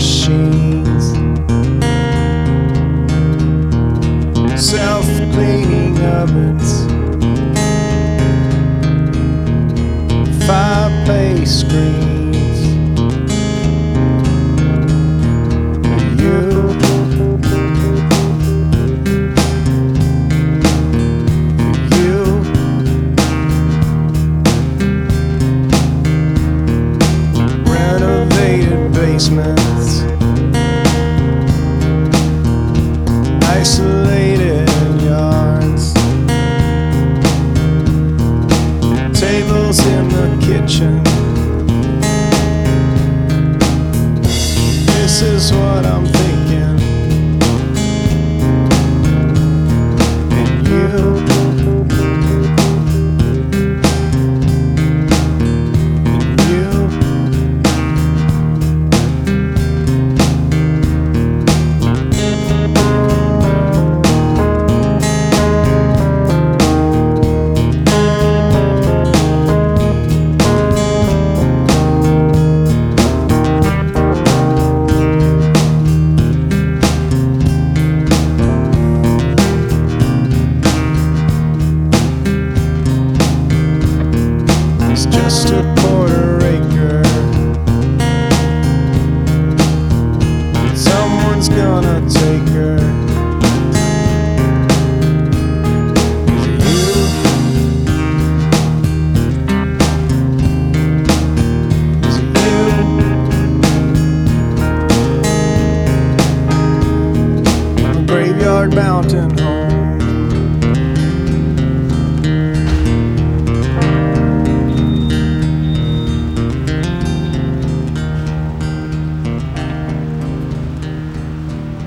machines, self-cleaning ovens, fireplace screens. You, renovated basements, isolated yards, tables in the kitchen. This is what I'm thinking. And you, it's just a quarter acre. Someone's gonna take her. Is it you? Is it you? A graveyard mountain home.